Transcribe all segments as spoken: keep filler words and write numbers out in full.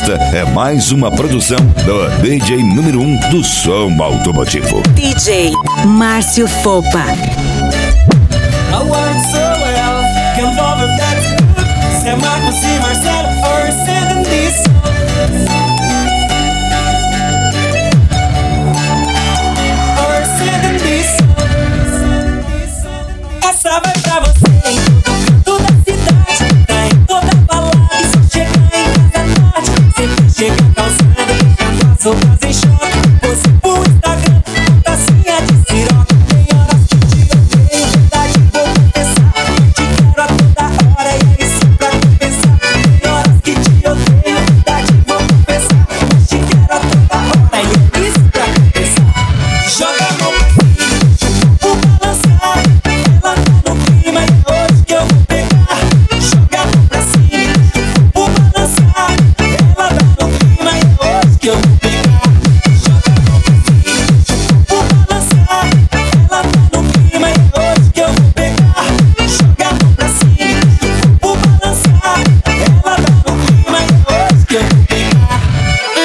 Esta é mais uma produção do D J número um do som automotivo, D J Márcio Fopa. I work so well, can't over that's good. Say Marcos e Marcelo are sending this. Are sending this. Essa vai pra você em todo canto da cidade. Tá em toda balada e só chegar em casa tarde. Sempre chega causando, deixando as roupas em choque. Você pro Instagram, tacinha de siroca. Tem horas que te odeio, verdade vou confessar. Te quero a toda hora e é isso pra compensar. Tem horas que te odeio, verdade vou confessar. Mas te quero a toda hora e é isso pra compensar. Joga a mão pra cima, vou balançar. Ela tá no clima e é hoje que eu vou pegar. Joga a mão pra cima, vou balançar. Ela tá no clima e é hoje que eu vou pegar. Joga a mão pra cima, vou balançar. Ela tá no clima e é hoje que eu vou pegar. Joga a mão pra cima, vou balançar. Ela tá no clima e é hoje que eu vou pegar.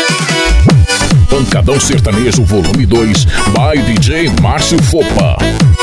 Pancadão Sertanejo Volume dois by D J Márcio Fopa.